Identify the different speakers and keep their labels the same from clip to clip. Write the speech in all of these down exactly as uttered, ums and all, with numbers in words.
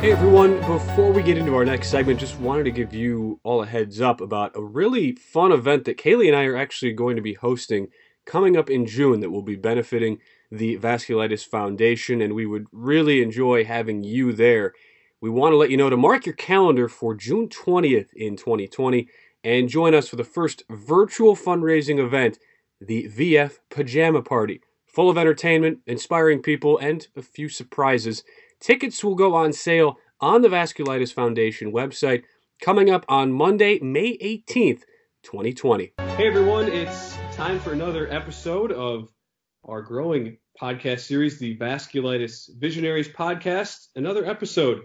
Speaker 1: Hey everyone, before we get into our next segment, just wanted to give you all a heads up about a really fun event that Kaylee and I are actually going to be hosting coming up in June that will be benefiting the Vasculitis Foundation, and we would really enjoy having you there. We want to let you know to mark your calendar for June twentieth in twenty twenty and join us for the first virtual fundraising event, the V F Pajama Party, full of entertainment, inspiring people, and a few surprises. Tickets will go on sale on the Vasculitis Foundation website coming up on Monday, May eighteenth, twenty twenty. Hey everyone, it's time for another episode of our growing podcast series, the Vasculitis Visionaries Podcast. Another episode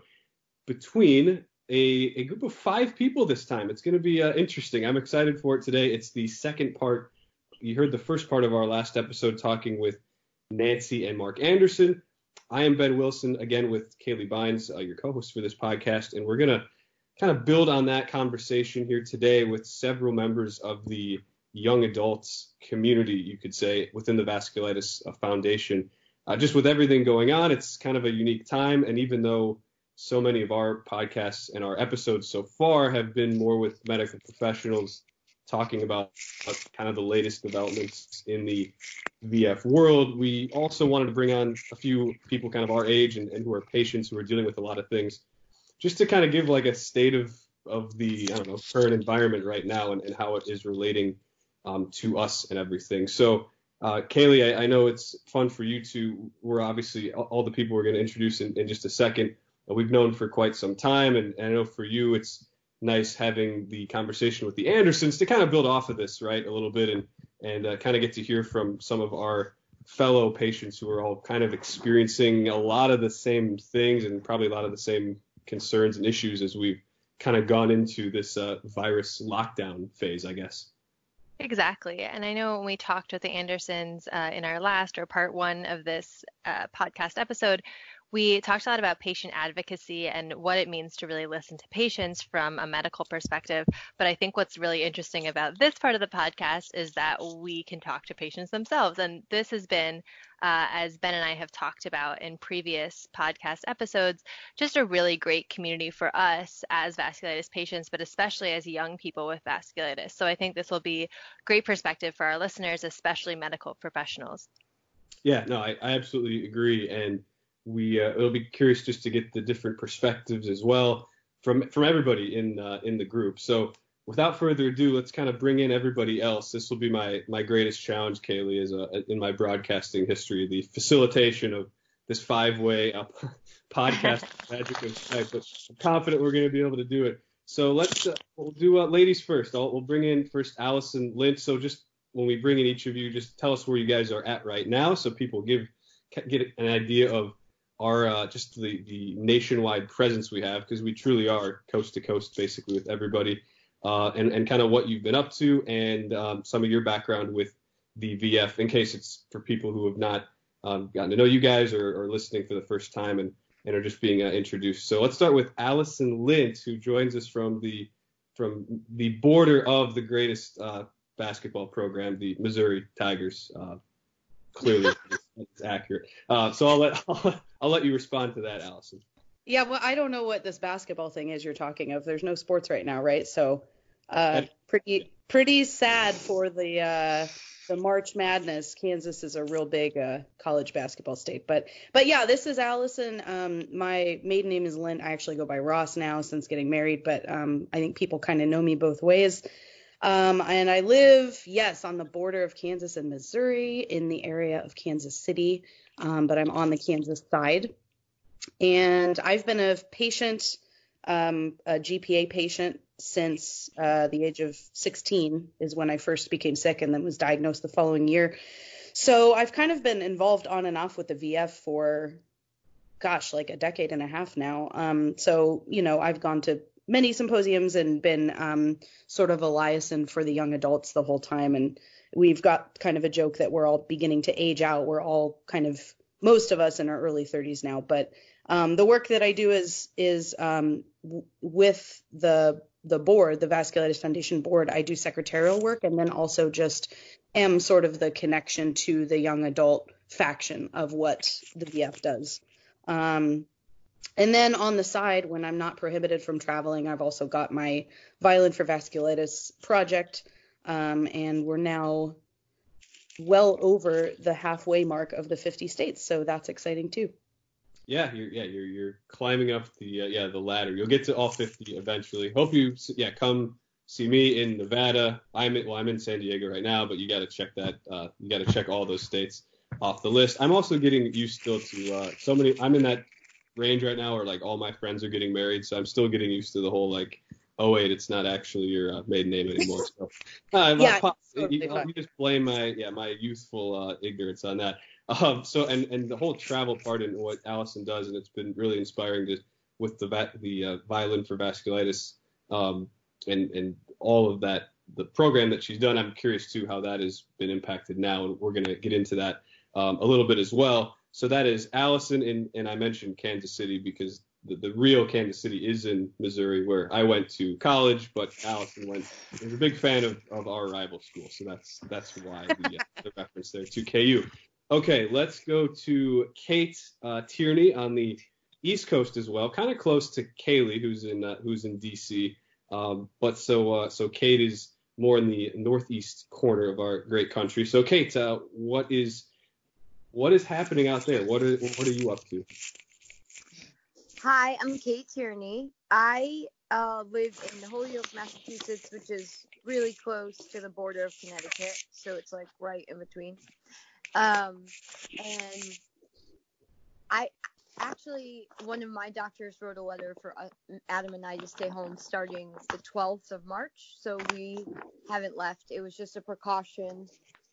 Speaker 1: between a, a group of five people this time. It's going to be uh, interesting. I'm excited for it today. It's the second part. You heard the first part of our last episode talking with Nancy and Mark Anderson. I am Ben Wilson, again with Kaylee Bynes, uh, your co-host for this podcast, and we're going to kind of build on that conversation here today with several members of the young adults community, you could say, within the Vasculitis Foundation. Uh, just with everything going on, it's kind of a unique time, and even though so many of our podcasts and our episodes so far have been more with medical professionals talking about kind of the latest developments in the V F world, we also wanted to bring on a few people kind of our age and, and who are patients who are dealing with a lot of things, just to kind of give like a state of, of the, I don't know, current environment right now and, and how it is relating um, to us and everything. So, uh, Kaylee, I, I know it's fun for you to, we're obviously all, all the people we're going to introduce in, in just a second, uh, we've known for quite some time. And, and I know for you, it's nice having the conversation with the Andersons to kind of build off of this, right, a little bit and and uh, kind of get to hear from some of our fellow patients who are all kind of experiencing a lot of the same things and probably a lot of the same concerns and issues as we've kind of gone into this uh, virus lockdown phase, I guess.
Speaker 2: Exactly. And I know when we talked with the Andersons uh, in our last or part one of this uh, podcast episode, we talked a lot about patient advocacy and what it means to really listen to patients from a medical perspective. But I think what's really interesting about this part of the podcast is that we can talk to patients themselves. And this has been, uh, as Ben and I have talked about in previous podcast episodes, just a really great community for us as vasculitis patients, but especially as young people with vasculitis. So I think this will be great perspective for our listeners, especially medical professionals.
Speaker 1: Yeah, no, I, I absolutely agree. And we uh, it'll be curious just to get the different perspectives as well from from everybody in uh, in the group. So without further ado, let's kind of bring in everybody else. This will be my my greatest challenge, Kaylee, is a, in my broadcasting history, the facilitation of this five-way uh, podcast magic of Skype. But I'm confident we're going to be able to do it. So let's uh, we'll do uh, ladies first. I'll, we'll bring in first Allison Lynch. So just when we bring in each of you, just tell us where you guys are at right now, so people give get an idea of our uh, just the, the nationwide presence we have, because we truly are coast to coast basically with everybody, uh, and, and kind of what you've been up to and um, some of your background with the V F, in case it's for people who have not um, gotten to know you guys or, or listening for the first time and, and are just being uh, introduced. So let's start with Allison Lint, who joins us from the from the border of the greatest uh, basketball program, the Missouri Tigers. Uh, clearly, it's accurate. Uh, so I'll let I'll, I'll let you respond to that, Allison.
Speaker 3: Yeah, well, I don't know what this basketball thing is you're talking of. There's no sports right now, right? So, uh, pretty pretty sad for the uh, the March Madness. Kansas is a real big uh, college basketball state, but but yeah, this is Allison. Um, my maiden name is Lynn. I actually go by Ross now since getting married, but um, I think people kind of know me both ways. Um, and I live, yes, on the border of Kansas and Missouri in the area of Kansas City, um, but I'm on the Kansas side. And I've been a patient, um, a G P A patient since uh, the age of sixteen is when I first became sick and then was diagnosed the following year. So I've kind of been involved on and off with the V F for, gosh, like a decade and a half now. Um, so, you know, I've gone to many symposiums and been um, sort of a liaison for the young adults the whole time. And we've got kind of a joke that we're all beginning to age out. We're all kind of, most of us in our early thirties now. But um, the work that I do is is um, w- with the the board, the Vasculitis Foundation board. I do secretarial work and then also just am sort of the connection to the young adult faction of what the V F does. Um, And then on the side, when I'm not prohibited from traveling, I've also got my Violin for Vasculitis project, um, and we're now well over the halfway mark of the fifty states, so that's exciting too.
Speaker 1: Yeah, you're yeah you're you're climbing up the uh, yeah the ladder. You'll get to all fifty eventually. Hope you yeah come see me in Nevada. I'm in, well I'm in San Diego right now, but you got to check that uh, you got to check all those states off the list. I'm also getting used still to uh, so many. I'm in that range right now where like all my friends are getting married, so I'm still getting used to the whole like, oh wait, it's not actually your uh, maiden name anymore. So uh,
Speaker 3: yeah,
Speaker 1: pop,
Speaker 3: totally
Speaker 1: you, you just blame my yeah my youthful uh, ignorance on that. Um, so and and the whole travel part and what Allison does, and it's been really inspiring to with the va- the uh, Violin for Vasculitis um, and and all of that the program that she's done. I'm curious too how that has been impacted now, and we're gonna get into that um, a little bit as well. So that is Allison, and, and I mentioned Kansas City because the, the real Kansas City is in Missouri, where I went to college, but Allison went was a big fan of, of our rival school, so that's that's why the, uh, the reference there to K U. Okay, let's go to Kate uh, Tierney on the East Coast as well, kind of close to Kaylee, who's in uh, who's in D C. Um, but so uh, so Kate is more in the northeast corner of our great country. So Kate, uh, what is what is happening out there? What are what are you up to?
Speaker 4: Hi, I'm Kate Tierney. I uh, live in Holyoke, Massachusetts, which is really close to the border of Connecticut, so it's like right in between. Um, and I actually, one of my doctors wrote a letter for Adam and I to stay home starting the twelfth of March, so we haven't left. It was just a precaution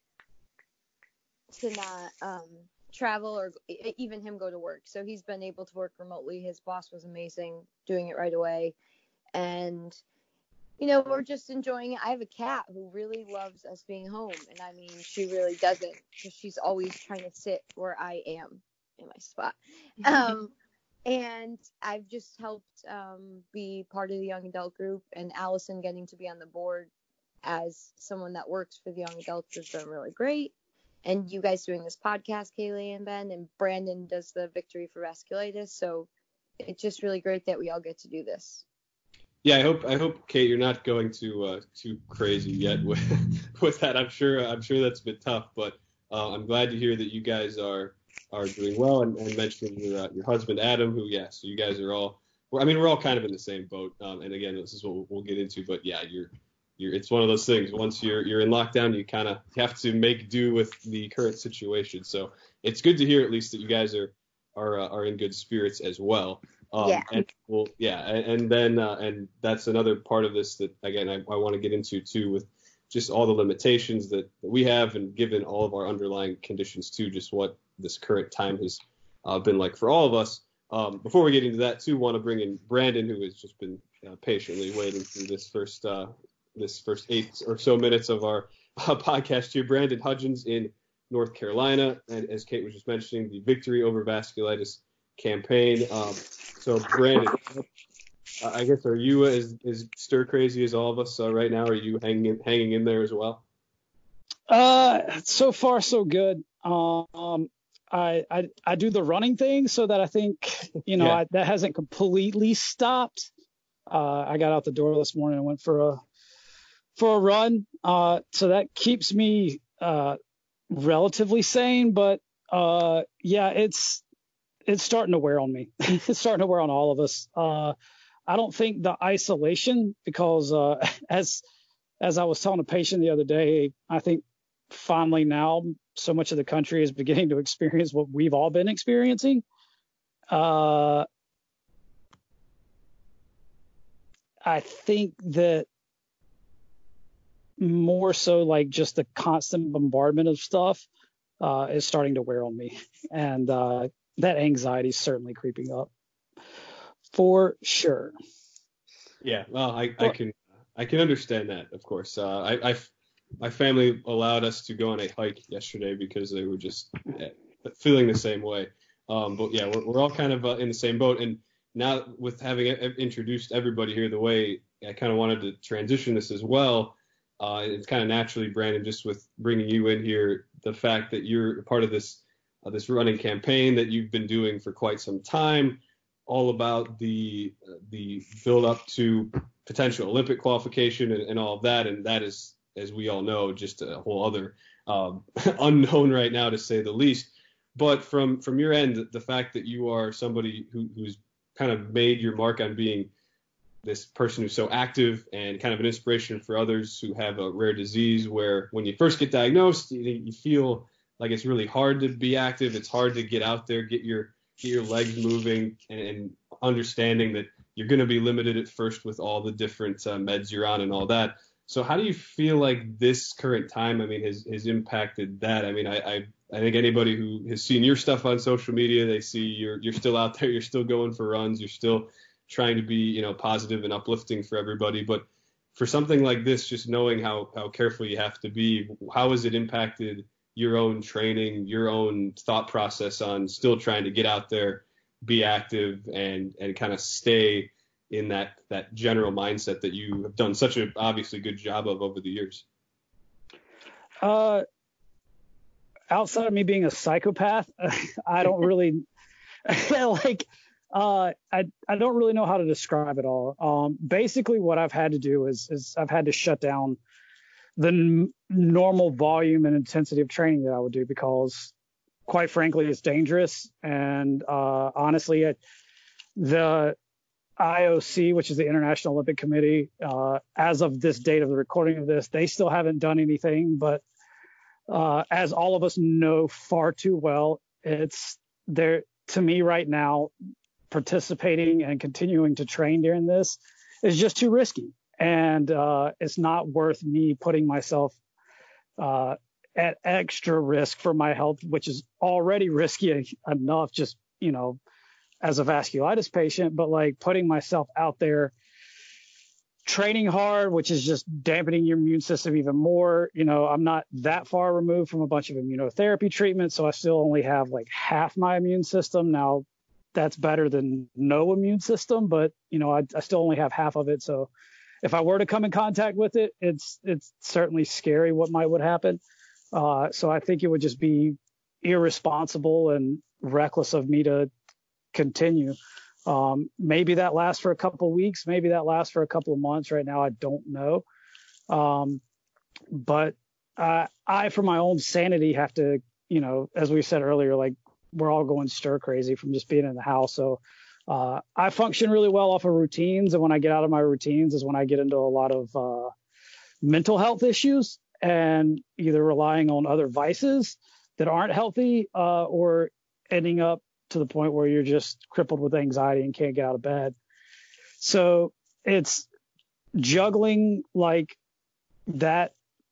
Speaker 4: to not um, travel or even him go to work. So he's been able to work remotely. His boss was amazing, doing it right away. And you know, we're just enjoying it. I have a cat who really loves us being home. And I mean, she really doesn't, because she's always trying to sit where I am in my spot. Um, and I've just helped um, be part of the young adult group, and Allison getting to be on the board as someone that works for the young adults has been really great. And you guys doing this podcast, Kaylee and Ben, and Brandon does the Victory for Vasculitis. So it's just really great that we all get to do this.
Speaker 1: Yeah, I hope I hope Kate, you're not going too uh, too crazy yet with with that. I'm sure I'm sure that's been tough, but uh, I'm glad to hear that you guys are are doing well. And, and mentioning your uh, your husband Adam, who yeah, so you guys are all. Well, I mean, we're all kind of in the same boat. Um, and again, this is what we'll, we'll get into. But yeah, you're you're. It's one of those things. Once you're you're in lockdown, you kind of have to make do with the current situation. So it's good to hear at least that you guys are are uh, are in good spirits as well. Um,
Speaker 4: yeah.
Speaker 1: And well, yeah, and, and then uh, and that's another part of this that again I, I want to get into too, with just all the limitations that, that we have, and given all of our underlying conditions too, just what this current time has uh, been like for all of us. Um, before we get into that too, want to bring in Brandon, who has just been uh, patiently waiting through this first uh, this first eight or so minutes of our uh, podcast here. Brandon Hudgens in North Carolina, and as Kate was just mentioning, the Victory Over Vasculitis campaign. Um, so Brandon, uh, I guess are you as, as stir crazy as all of us uh, right now? Are you hanging in, hanging in there as well?
Speaker 5: Uh, so far so good. Um, I, I I do the running thing, so that I think you know
Speaker 1: Yeah.
Speaker 5: I, that hasn't completely stopped. Uh, I got out the door this morning and went for a for a run. Uh, so that keeps me uh relatively sane, but uh yeah, it's it's starting to wear on me. It's starting to wear on all of us. Uh, I don't think the isolation, because uh, as as I was telling a patient the other day, I think finally now so much of the country is beginning to experience what we've all been experiencing. Uh, I think that more so like just the constant bombardment of stuff uh, is starting to wear on me. And uh, that anxiety is certainly creeping up for sure.
Speaker 1: Yeah, well, I, I can I can understand that, of course. Uh, I, I my family allowed us to go on a hike yesterday because they were just feeling the same way. Um, but yeah, we're, we're all kind of uh, in the same boat. And now with having introduced everybody here the way I kind of wanted to transition this as well, uh, it's kind of naturally, Brandon, just with bringing you in here, the fact that you're part of this uh, this running campaign that you've been doing for quite some time. all about the the build up to potential Olympic qualification and, and all of that, and that is, as we all know, just a whole other um, unknown right now, to say the least. But from from your end, the fact that you are somebody who, who's kind of made your mark on being this person who's so active and kind of an inspiration for others who have a rare disease, where when you first get diagnosed, you, you feel like it's really hard to be active. It's hard to get out there, get your get your legs moving, and, and understanding that you're going to be limited at first with all the different uh, meds you're on and all that. So how do you feel like this current time, I mean, has, has impacted that? I mean, I, I, I think anybody who has seen your stuff on social media, they see you're, you're still out there, you're still going for runs, you're still trying to be, you know, positive and uplifting for everybody. But for something like this, just knowing how, how careful you have to be, how has it impacted your own training, your own thought process on still trying to get out there, be active, and, and kind of stay in that, that general mindset that you have done such a obviously good job of over the years?
Speaker 5: Uh, outside of me being a psychopath, I don't really like, uh, I, I don't really know how to describe it all. Um, basically what I've had to do is, is I've had to shut down the n- normal volume and intensity of training that I would do, because quite frankly, it's dangerous. And, uh, honestly, it, the I O C, which is the International Olympic Committee, uh, as of this date of the recording of this, they still haven't done anything. But uh, as all of us know far too well, it's there to me right now, participating and continuing to train during this is just too risky. And uh, it's not worth me putting myself uh, at extra risk for my health, which is already risky enough, just, you know, as a vasculitis patient, but like putting myself out there training hard, which is just dampening your immune system even more. You know, I'm not that far removed from a bunch of immunotherapy treatments, so I still only have like half my immune system. Now, that's better than no immune system, but, you know, I, I still only have half of it. So if I were to come in contact with it, it's it's certainly scary what might would happen. Uh, so I think it would just be irresponsible and reckless of me to continue. Um, maybe that lasts for a couple of weeks. Maybe that lasts for a couple of months. Right now, I don't know. Um, but uh, I, for my own sanity, have to, you know, as we said earlier, like we're all going stir crazy from just being in the house. So uh, I function really well off of routines. And when I get out of my routines is when I get into a lot of uh, mental health issues, and either relying on other vices that aren't healthy uh, or ending up to the point where you're just crippled with anxiety and can't get out of bed. So it's juggling like that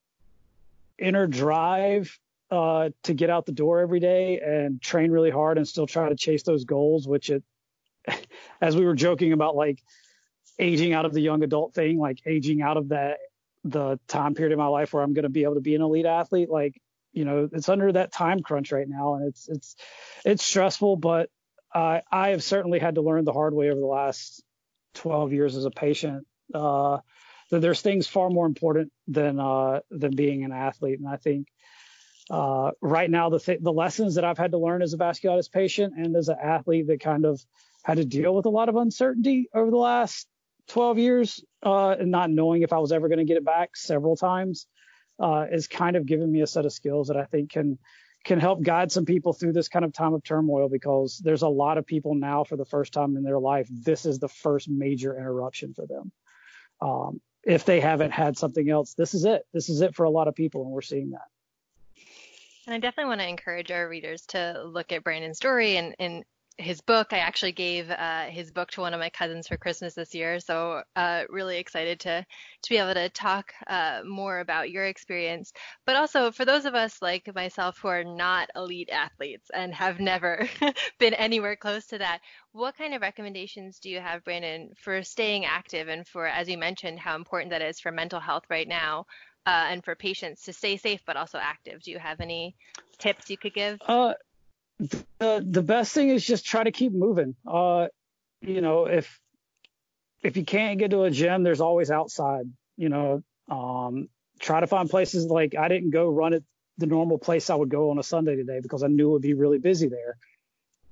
Speaker 5: inner drive uh, to get out the door every day and train really hard and still try to chase those goals, which it, as we were joking about, like aging out of the young adult thing, like aging out of that, the time period of my life where I'm going to be able to be an elite athlete, like, you know, it's under that time crunch right now, and it's it's it's stressful. But uh, I have certainly had to learn the hard way over the last twelve years as a patient uh, that there's things far more important than uh, than being an athlete. And I think uh, right now the th- the lessons that I've had to learn as a vasculitis patient and as an athlete that kind of had to deal with a lot of uncertainty over the last twelve years uh, and not knowing if I was ever going to get it back several times. Uh, is kind of giving me a set of skills that I think can can help guide some people through this kind of time of turmoil, because there's a lot of people now for the first time in their life, this is the first major interruption for them. Um, if they haven't had something else, this is it. This is it for a lot of people, and we're seeing that.
Speaker 2: And I definitely want to encourage our readers to look at Brandon's story and, and his book. I actually gave uh, his book to one of my cousins for Christmas this year, so uh, really excited to to be able to talk uh, more about your experience. But also for those of us like myself who are not elite athletes and have never been anywhere close to that, what kind of recommendations do you have, Brandon, for staying active and for, as you mentioned, how important that is for mental health right now uh, and for patients to stay safe but also active? Do you have any tips you could give?
Speaker 5: Uh, The the best thing is just try to keep moving. Uh, you know, if if you can't get to a gym, there's always outside. You know, um, try to find places. Like I didn't go run at the normal place I would go on a Sunday today because I knew it would be really busy there.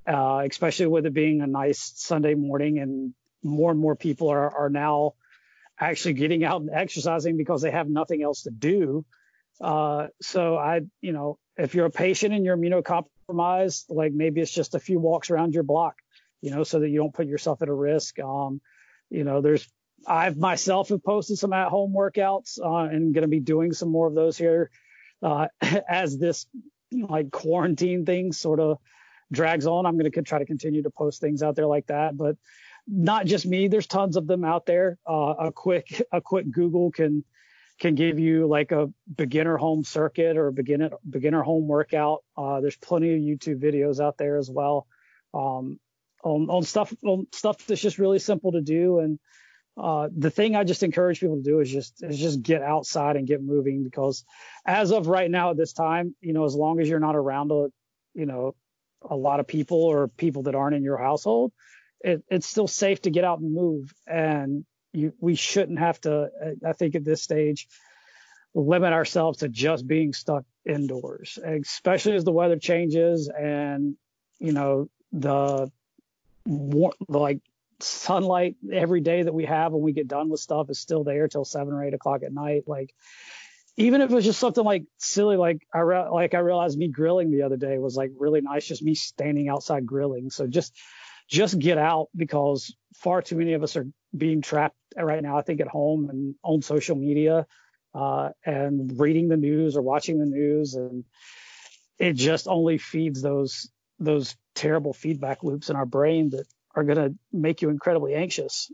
Speaker 5: uh, especially with it being a nice Sunday morning, and more and more people are, are now actually getting out and exercising because they have nothing else to do. Uh, so I, you know, if you're a patient and you're immunocompromised, like maybe it's just a few walks around your block, you know, so that you don't put yourself at a risk. Um, you know, there's, I've myself have posted some at home workouts, uh, and going to be doing some more of those here, uh, as this like quarantine thing sort of drags on. I'm going to try to continue to post things out there like that, but not just me. There's tons of them out there. Uh, a quick, a quick Google can, can give you like a beginner home circuit or a beginner, beginner home workout. Uh, there's plenty of YouTube videos out there as well. Um, on, on stuff, on stuff that's just really simple to do. And, uh, the thing I just encourage people to do is just, is just get outside and get moving, because as of right now at this time, you know, as long as you're not around a, you know, a lot of people or people that aren't in your household, it, it's still safe to get out and move. And you, we shouldn't have to, I think at this stage, limit ourselves to just being stuck indoors, especially as the weather changes and, you know, the, the like sunlight every day that we have when we get done with stuff is still there till seven or eight o'clock at night. Like, even if it was just something like silly, like I re- like I realized me grilling the other day was like really nice, just me standing outside grilling. So just just get out, because far too many of us are being trapped right now, I think, at home and on social media, uh, and reading the news or watching the news, and it just only feeds those those terrible feedback loops in our brain that are going to make you incredibly anxious.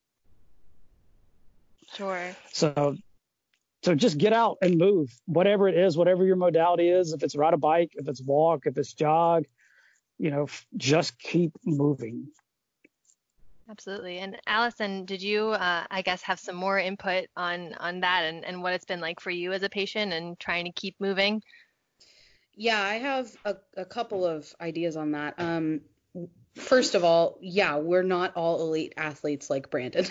Speaker 2: Sure.
Speaker 5: So. So just get out and move, whatever it is, whatever your modality is. If it's ride a bike, if it's walk, if it's jog, you know, f- just keep moving.
Speaker 2: Absolutely. And Allison, did you, uh, I guess, have some more input on on that and, and what it's been like for you as a patient and trying to keep moving?
Speaker 3: Yeah, I have a, a couple of ideas on that. Um, first of all, yeah, we're not all elite athletes like Brandon,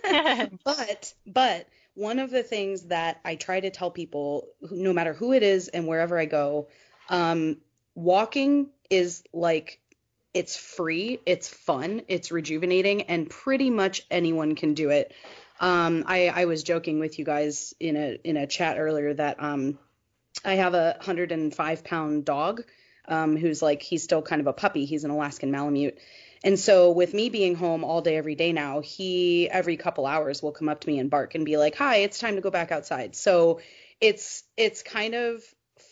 Speaker 3: but but. One of the things that I try to tell people, no matter who it is and wherever I go, um, walking is like, it's free, it's fun, it's rejuvenating, and pretty much anyone can do it. Um, I, I was joking with you guys in a in a chat earlier that um, I have a one hundred five pound dog um, who's like, he's still kind of a puppy. He's an Alaskan Malamute. And so with me being home all day, every day now, he every couple hours will come up to me and bark and be like, hi, it's time to go back outside. So it's it's kind of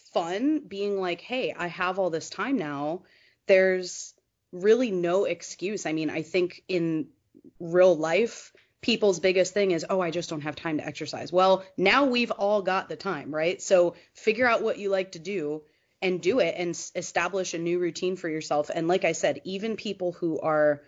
Speaker 3: fun being like, hey, I have all this time now. There's really no excuse. I mean, I think in real life, people's biggest thing is, oh, I just don't have time to exercise. Well, now we've all got the time, right? So figure out what you like to do and do it, and establish a new routine for yourself. And like I said, even people who are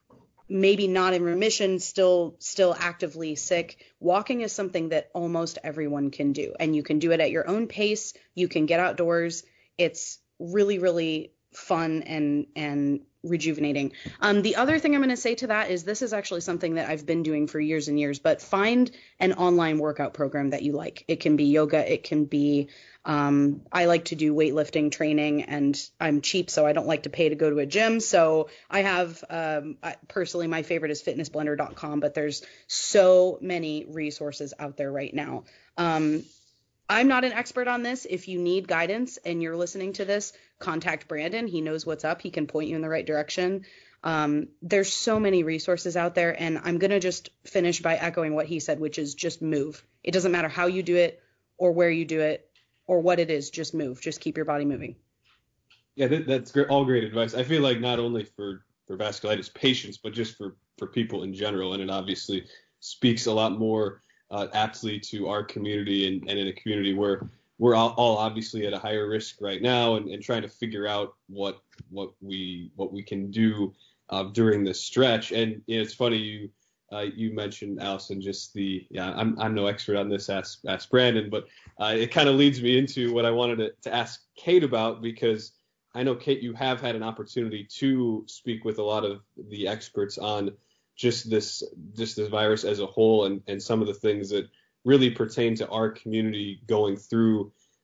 Speaker 3: maybe not in remission, still still actively sick, walking is something that almost everyone can do. And you can do it at your own pace. You can get outdoors. It's really, really fun and and rejuvenating. Um, the other thing I'm going to say to that is, this is actually something that I've been doing for years and years, but find an online workout program that you like. It can be yoga. It can be, um, I like to do weightlifting training, and I'm cheap, so I don't like to pay to go to a gym. So I have, um, I, personally, my favorite is fitness blender dot com, but there's so many resources out there right now. Um, I'm not an expert on this. If you need guidance and you're listening to this, contact Brandon. He knows what's up. He can point you in the right direction. Um, there's so many resources out there, and I'm going to just finish by echoing what he said, which is just move. It doesn't matter how you do it or where you do it or what it is, just move. Just keep your body moving.
Speaker 1: Yeah, that, that's great, all great advice. I feel like not only for, for vasculitis patients, but just for, for people in general, and it obviously speaks a lot more Uh, aptly to our community, and, and in a community where we're all, all obviously at a higher risk right now, and, and trying to figure out what what we what we can do uh, during this stretch. And you know, it's funny you uh, you mentioned, Allison, just the yeah I'm I'm no expert on this, ask ask Brandon, but uh, it kind of leads me into what I wanted to, to ask Kate about, because I know, Kate, you have had an opportunity to speak with a lot of the experts on just this just this virus as a whole, and, and some of the things that really pertain to our community going through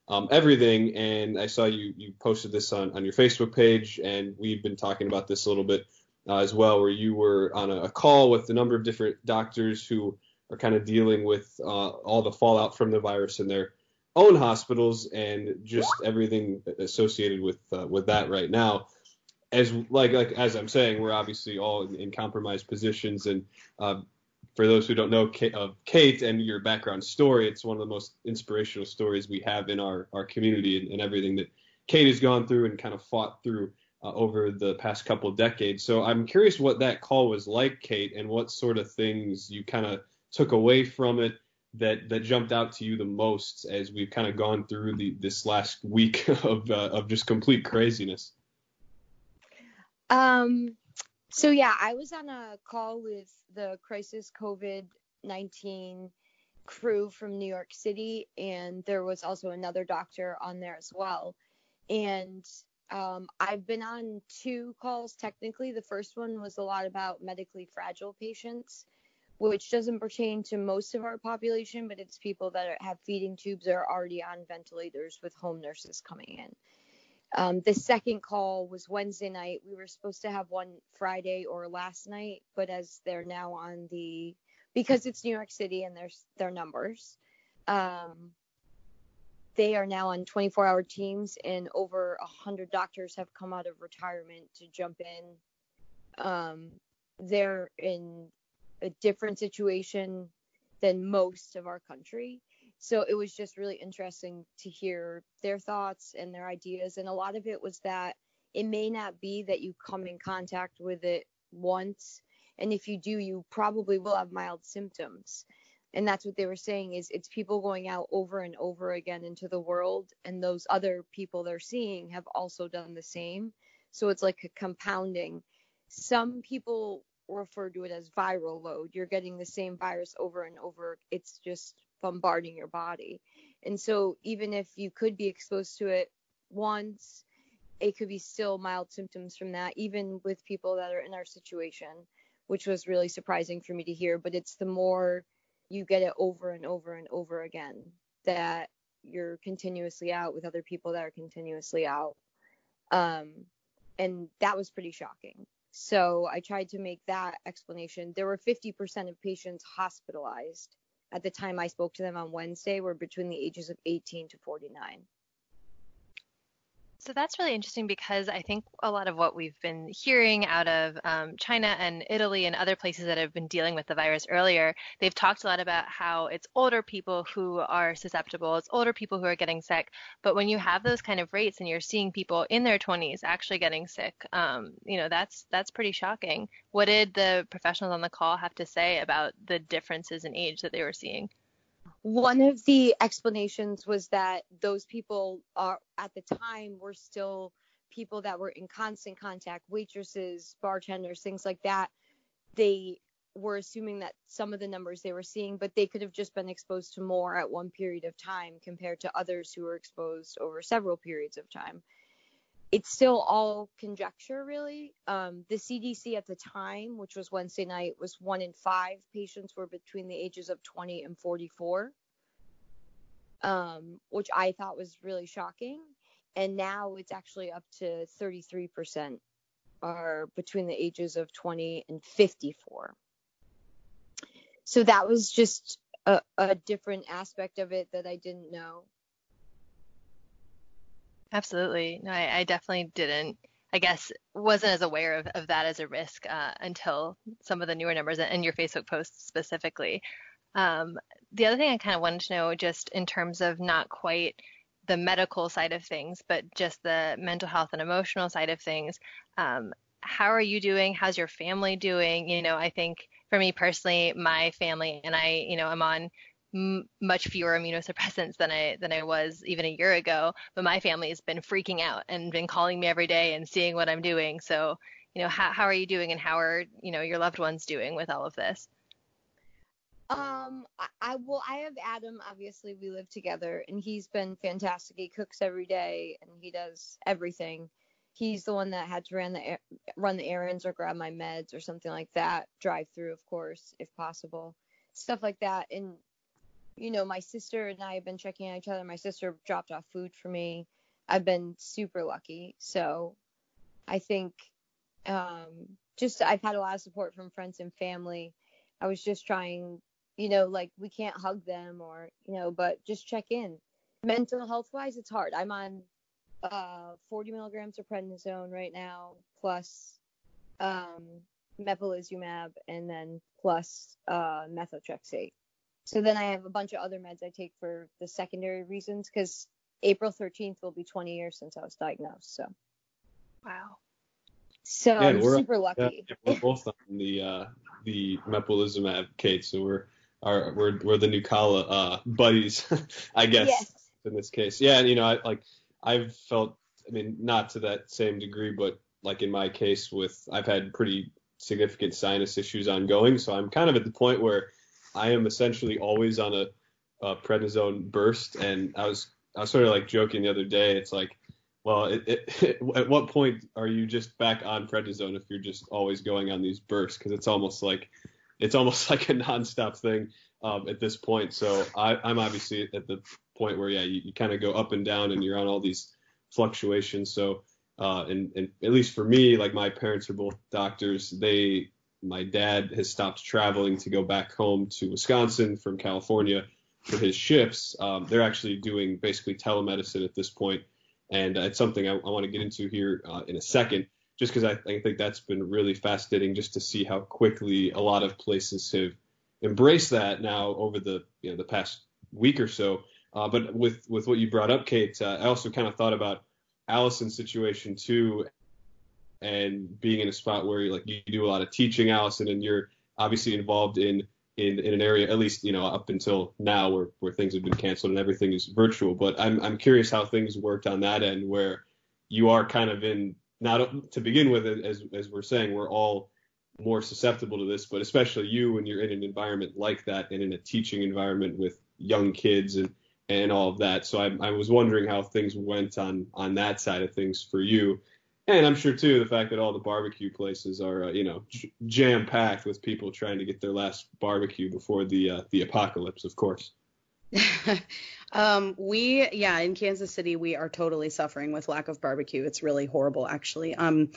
Speaker 1: um, everything. And I saw you you posted this on, on your Facebook page, and we've been talking about this a little bit uh, as well, where you were on a, a call with a number of different doctors who are kind of dealing with uh, all the fallout from the virus in their own hospitals and just everything associated with uh, with that right now. As like like as I'm saying, we're obviously all in, in compromised positions, and uh, for those who don't know Kate, uh, Kate and your background story, it's one of the most inspirational stories we have in our our community, and, and everything that Kate has gone through and kind of fought through uh, over the past couple of decades. So I'm curious what that call was like, Kate, and what sort of things you kind of took away from it that that jumped out to you the most as we've kind of gone through the this last week of uh, of just complete craziness.
Speaker 4: Um, so yeah, I was on a call with the Crisis COVID nineteen crew from New York City, and there was also another doctor on there as well. And um, I've been on two calls technically. The first one was a lot about medically fragile patients, which doesn't pertain to most of our population, but it's people that are, have feeding tubes or are already on ventilators with home nurses coming in. Um, the second call was Wednesday night. We were supposed to have one Friday or last night, but as they're now on the, because it's New York City and there's their numbers, um, they are now on twenty-four hour teams, and over one hundred doctors have come out of retirement to jump in. Um, they're in a different situation than most of our country. So it was just really interesting to hear their thoughts and their ideas. And a lot of it was that it may not be that you come in contact with it once. And if you do, you probably will have mild symptoms. And that's what they were saying is it's people going out over and over again into the world. And those other people they're seeing have also done the same. So it's like a compounding. Some people refer to it as viral load. You're getting the same virus over and over. It's just bombarding your body. And so even if you could be exposed to it once, it could be still mild symptoms from that, even with people that are in our situation, which was really surprising for me to hear. But it's the more you get it over and over and over again that you're continuously out with other people that are continuously out. Um, and that was pretty shocking. So I tried to make that explanation. There were fifty percent of patients hospitalized at the time I spoke to them on Wednesday were between the ages of eighteen to forty-nine.
Speaker 2: So that's really interesting because I think a lot of what we've been hearing out of um, China and Italy and other places that have been dealing with the virus earlier, they've talked a lot about how it's older people who are susceptible, it's older people who are getting sick. But when you have those kind of rates and you're seeing people in their twenties actually getting sick, um, you know, that's that's pretty shocking. What did the professionals on the call have to say about the differences in age that they were seeing?
Speaker 4: One of the explanations was that those people are at the time were still people that were in constant contact, waitresses, bartenders, things like that. They were assuming that some of the numbers they were seeing, but they could have just been exposed to more at one period of time compared to others who were exposed over several periods of time. It's still all conjecture, really. Um, the C D C at the time, which was Wednesday night, was one in five patients were between the ages of twenty and forty-four, um, which I thought was really shocking. And now it's actually up to thirty-three percent are between the ages of twenty and fifty-four. So that was just a, a different aspect of it that I didn't know.
Speaker 2: Absolutely. No, I, I definitely didn't, I guess, wasn't as aware of, of that as a risk uh, until some of the newer numbers and your Facebook posts specifically. Um, the other thing I kind of wanted to know, just in terms of not quite the medical side of things, but just the mental health and emotional side of things, um, how are you doing? How's your family doing? You know, I think for me personally, my family and I, you know, I'm on m- much fewer immunosuppressants than I than I was even a year ago, but my family has been freaking out and been calling me every day and seeing what I'm doing. So, you know, how how are you doing, and how are, you know, your loved ones doing with all of this?
Speaker 4: Um, I, I well, I have Adam. Obviously, we live together, and he's been fantastic. He cooks every day, and he does everything. He's the one that had to run the run the errands or grab my meds or something like that. Drive through, of course, if possible, stuff like that. And you know, my sister and I have been checking on each other. My sister dropped off food for me. I've been super lucky. So I think um, just I've had a lot of support from friends and family. I was just trying, you know, like we can't hug them or, you know, but just check in. Mental health wise, it's hard. I'm on uh, forty milligrams of prednisone right now, plus um, mepolizumab, and then plus uh, methotrexate. So then I have a bunch of other meds I take for the secondary reasons, because April thirteenth will be twenty years since I was diagnosed. So,
Speaker 2: wow.
Speaker 4: So
Speaker 6: Yeah,
Speaker 4: I'm
Speaker 6: we're,
Speaker 4: super lucky.
Speaker 6: Yeah, we're both on the uh, the mepolizumab, Kate. So we're our we're we're the Nucala uh, buddies, I guess,
Speaker 4: Yes.
Speaker 6: in this case. Yeah, and you know, I like I've felt, I mean, not to that same degree, but like in my case, with I've had pretty significant sinus issues ongoing, so I'm kind of at the point where I am essentially always on a, a prednisone burst. And I was I was sort of like joking the other day. It's like, well, it, it, at what point are you just back on prednisone if you're just always going on these bursts? Because it's almost like it's almost like a nonstop thing um, at this point. So I, I'm obviously at the point where, yeah, you, you kind of go up and down and you're on all these fluctuations. So uh, and, and at least for me, like my parents are both doctors. They my dad has stopped traveling to go back home to Wisconsin from California for his shifts. Um, they're actually doing basically telemedicine at this point. And uh, it's something I, I want to get into here uh, in a second, just because I, I think that's been really fascinating just to see how quickly a lot of places have embraced that now over the you know the past week or so. Uh, but with, with what you brought up, Kate, uh, I also kind of thought about Allison's situation too, and being in a spot where like you do a lot of teaching, Allison, and you're obviously involved in, in, in an area, at least, you know, up until now where, where things have been canceled and everything is virtual. But I'm, I'm curious how things worked on that end where you are kind of in, not to begin with, as, as we're saying, we're all more susceptible to this, but especially you when you're in an environment like that and in a teaching environment with young kids and, and all of that. So I, I was wondering how things went on, on that side of things for you. And I'm sure, too, the fact that all the barbecue places are, uh, you know, j- jam-packed with people trying to get their last barbecue before the uh, the apocalypse, of course.
Speaker 3: um, we, yeah, in Kansas City, we are totally suffering with lack of barbecue. It's really horrible, actually. Um,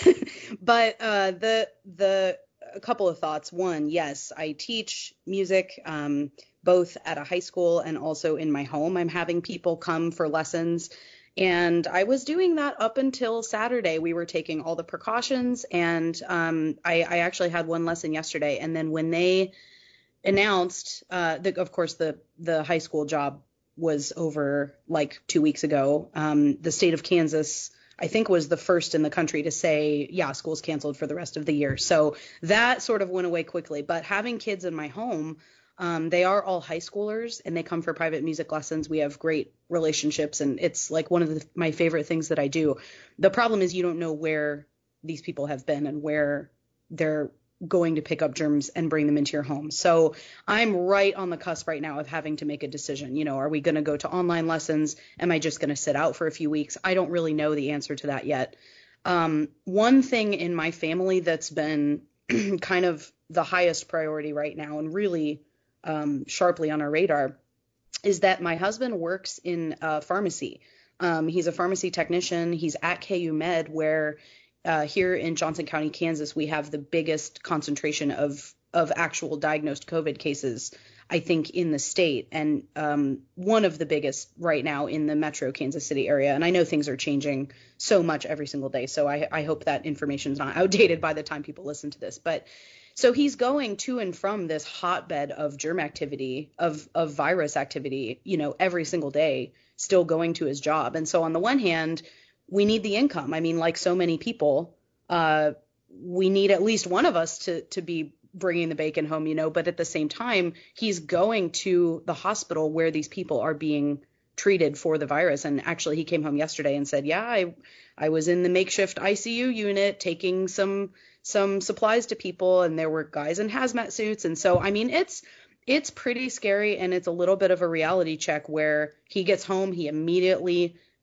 Speaker 3: but uh, the the a couple of thoughts. One, yes, I teach music um, both at a high school and also in my home. I'm having people come for lessons. And I was doing that up until Saturday. We were taking all the precautions, and um, I, I actually had one lesson yesterday. And then when they announced, uh, the, of course, the the high school job was over like two weeks ago. Um, the state of Kansas, I think, was the first in the country to say, yeah, school's canceled for the rest of the year. So that sort of went away quickly. But having kids in my home, Um, they are all high schoolers and they come for private music lessons. We have great relationships and it's like one of the, my favorite things that I do. The problem is you don't know where these people have been and where they're going to pick up germs and bring them into your home. So I'm right on the cusp right now of having to make a decision. You know, are we going to go to online lessons? Am I just going to sit out for a few weeks? I don't really know the answer to that yet. Um, one thing in my family that's been kind of the highest priority right now and really Um, sharply on our radar is that my husband works in a pharmacy. Um, he's a pharmacy technician. He's at K U Med, where uh, here in Johnson County, Kansas, we have the biggest concentration of of actual diagnosed COVID cases, I think, in the state, and um, one of the biggest right now in the metro Kansas City area. And I know things are changing so much every single day, so I, I hope that information is not outdated by the time people listen to this. But so he's going to and from this hotbed of germ activity, of of virus activity, you know, every single day, still going to his job. And so on the one hand, we need the income. I mean, like so many people, uh, we need at least one of us to to be bringing the bacon home, you know, but at the same time, he's going to the hospital where these people are being treated for the virus. And actually, he came home yesterday and said, yeah, I I was in the makeshift I C U unit taking some some supplies to people, and there were guys in hazmat suits. And so, I mean, it's it's pretty scary, and it's a little bit of a reality check where he gets home, he immediately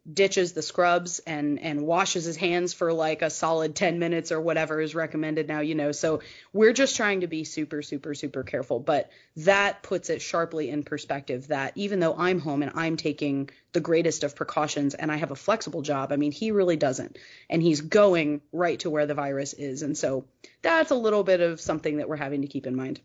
Speaker 3: ditches the scrubs and and washes his hands for like a solid ten minutes or whatever is recommended now, you know. So we're just trying to be super, super, super careful. But that puts it sharply in perspective that even though I'm home and I'm taking the greatest of precautions and I have a flexible job, I mean, he really doesn't. And he's going right to where the virus is. And so that's a little bit of something that we're having to keep in mind.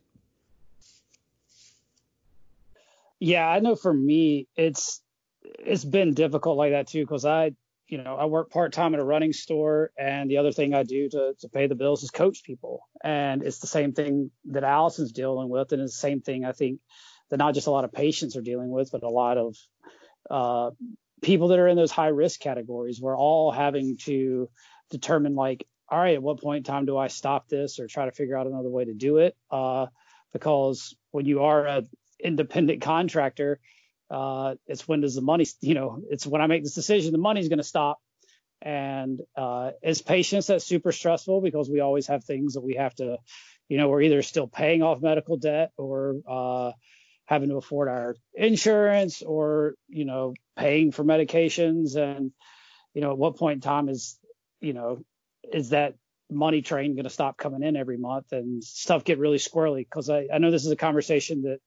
Speaker 5: Yeah, I know for me, it's it's been difficult like that too, because I, you know, I work part time at a running store, and the other thing I do to, to pay the bills is coach people. And it's the same thing that Allison's dealing with, and it's the same thing I think that not just a lot of patients are dealing with, but a lot of uh, people that are in those high risk categories. We're all having to determine, like, all right, at what point in time do I stop this or try to figure out another way to do it? Uh, because when you are an independent contractor, uh, it's when does the money, you know, it's when I make this decision, the money's going to stop. And uh, as patients, that's super stressful because we always have things that we have to, you know, we're either still paying off medical debt or uh, having to afford our insurance or, you know, paying for medications. And, you know, at what point in time is, you know, is that money train going to stop coming in every month and stuff get really squirrely? Because I, I know this is a conversation that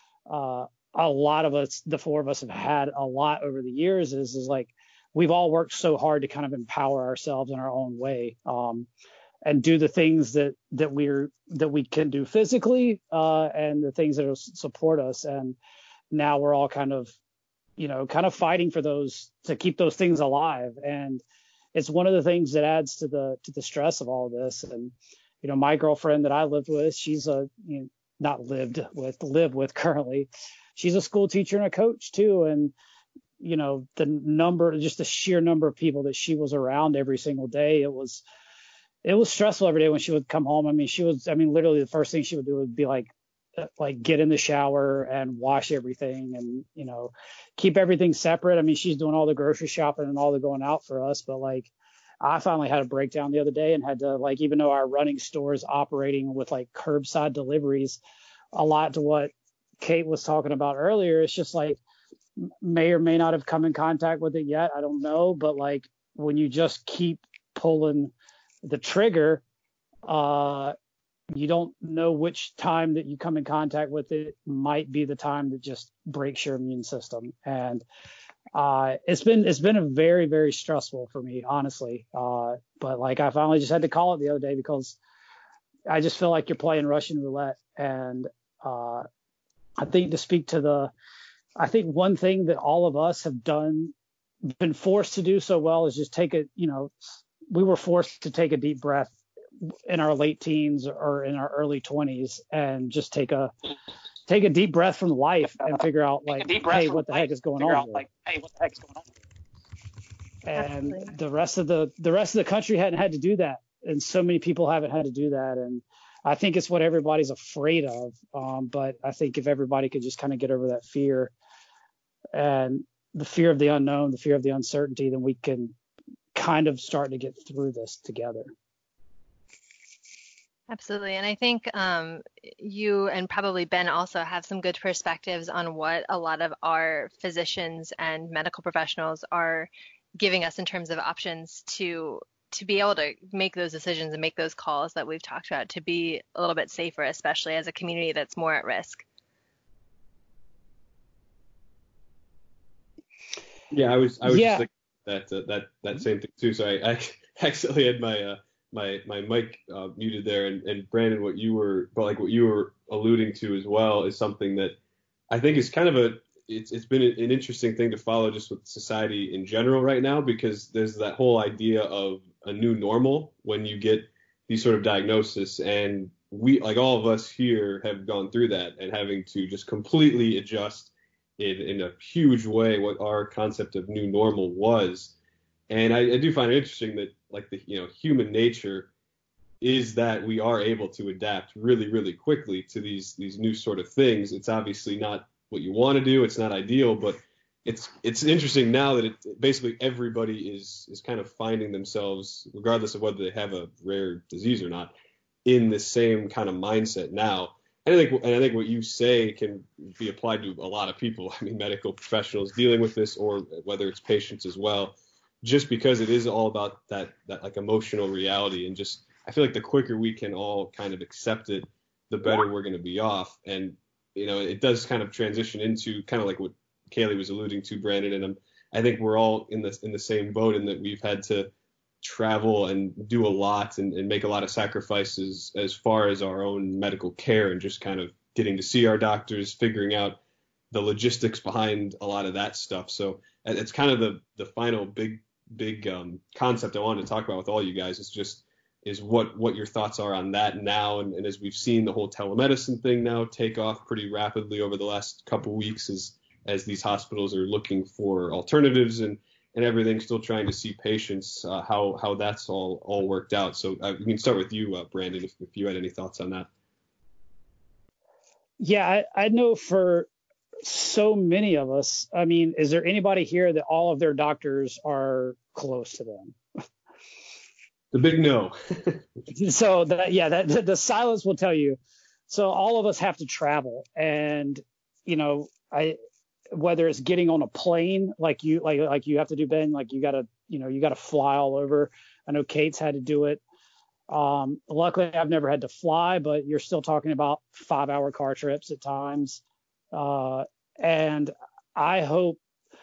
Speaker 5: uh, a lot of us, the four of us, have had a lot over the years. Is is like we've all worked so hard to kind of empower ourselves in our own way, um, and do the things that that we're that we can do physically, uh, and the things that will support us. And now we're all kind of, you know, kind of fighting for those to keep those things alive. And it's one of the things that adds to the to the stress of all of this. And you know, my girlfriend that I lived with, she's a you know, not lived with, live with currently. She's a school teacher and a coach too. And, you know, the number, just the sheer number of people that she was around every single day, it was, it was stressful every day when she would come home. I mean, she was, I mean, literally the first thing she would do would be like, like get in the shower and wash everything and, you know, keep everything separate. I mean, she's doing all the grocery shopping and all the going out for us, but like, I finally had a breakdown the other day and had to, like, even though our running store is operating with like curbside deliveries, a lot to what Kate was talking about earlier, it's just like may or may not have come in contact with it yet. I don't know. But like when you just keep pulling the trigger, uh, you don't know which time that you come in contact with it might be the time that just breaks your immune system. And uh, it's been it's been a very, very stressful for me, honestly. Uh, but like I finally just had to call it the other day because I just feel like you're playing Russian roulette. And uh, I think to speak to the, I think one thing that all of us have done, been forced to do so well is just take a, you know, we were forced to take a deep breath in our late teens or in our early twenties and just take a, take a deep breath from life and figure out like, hey, what the heck is going on? Like, hey, what the heck is going on? And Absolutely. the rest of the, the rest of the country hadn't had to do that. And so many people haven't had to do that. And I think it's what everybody's afraid of. Um, but I think if everybody could just kind of get over that fear and the fear of the unknown, the fear of the uncertainty, then we can kind of start to get through this together.
Speaker 2: Absolutely. And I think um, you and probably Ben also have some good perspectives on what a lot of our physicians and medical professionals are giving us in terms of options to to be able to make those decisions and make those calls that we've talked about to be a little bit safer, especially as a community that's more at risk.
Speaker 6: Yeah, I was I was
Speaker 5: yeah.
Speaker 6: just thinking that uh, that that same thing too. So I, I accidentally had my uh, my my mic uh, muted there. And, and Brandon, what you were but like what you were alluding to as well is something that I think is kind of a it's it's been an interesting thing to follow just with society in general right now, because there's that whole idea of a new normal when you get these sort of diagnosis. And we, like all of us here, have gone through that and having to just completely adjust in, in a huge way what our concept of new normal was. And I, I do find it interesting that like the, you know, human nature is that we are able to adapt really, really quickly to these, these new sort of things. It's obviously not what you want to do. It's not ideal, but it's, it's interesting now that it, basically everybody is, is kind of finding themselves, regardless of whether they have a rare disease or not, in the same kind of mindset now. And I think, and I think what you say can be applied to a lot of people. I mean, medical professionals dealing with this, or whether it's patients as well, just because it is all about that, that like emotional reality. And just, I feel like the quicker we can all kind of accept it, the better we're going to be off. And, you know, it does kind of transition into kind of like what Kaylee was alluding to, Brandon. And I'm, I think we're all in the, in the same boat in that we've had to travel and do a lot and, and make a lot of sacrifices as far as our own medical care and just kind of getting to see our doctors, figuring out the logistics behind a lot of that stuff. So it's kind of the, the final big, big um, concept I wanted to talk about with all you guys is just is what, what your thoughts are on that now. And, and as we've seen the whole telemedicine thing now take off pretty rapidly over the last couple of weeks as, as these hospitals are looking for alternatives and, and everything, still trying to see patients, uh, how how that's all all worked out. So uh, we can start with you, uh, Brandon, if, if you had any thoughts on that.
Speaker 5: Yeah, I, I know for so many of us, I mean, is there anybody here that all of their doctors are close to them?
Speaker 6: The big no.
Speaker 5: So that, yeah, that the, the silence will tell you. So all of us have to travel, and you know, I. whether it's getting on a plane like you like like you have to do, Ben, like you gotta you know you gotta fly all over. I know Kate's had to do it. Um, luckily, I've never had to fly, but you're still talking about five hour car trips at times. Uh, and I hope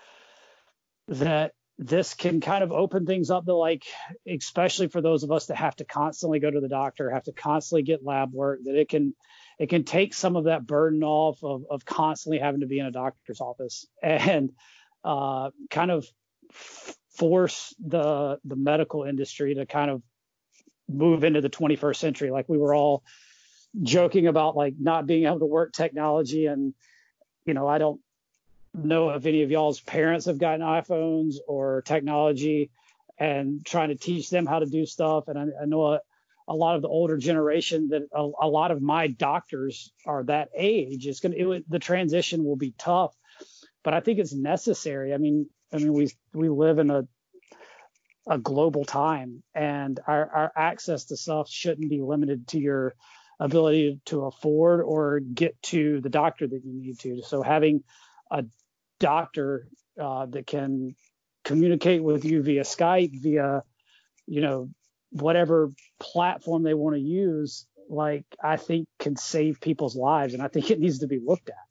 Speaker 5: that this can kind of open things up to, like, especially for those of us that have to constantly go to the doctor, have to constantly get lab work, that it can it can take some of that burden off of, of constantly having to be in a doctor's office and uh, kind of f- force the the medical industry to kind of move into the twenty-first century. Like we were all joking about like not being able to work technology. And, you know, I don't know if any of y'all's parents have gotten iPhones or technology and trying to teach them how to do stuff. And I, I know a, a lot of the older generation that a, a lot of my doctors are that age. It's going to, the transition will be tough, but I think it's necessary. I mean, I mean, we, we live in a, a global time, and our, our access to stuff shouldn't be limited to your ability to afford or get to the doctor that you need to. So having a doctor uh, that can communicate with you via Skype, via, you know, whatever platform they want to use, like, I think can save people's lives. And I think it needs to be looked at.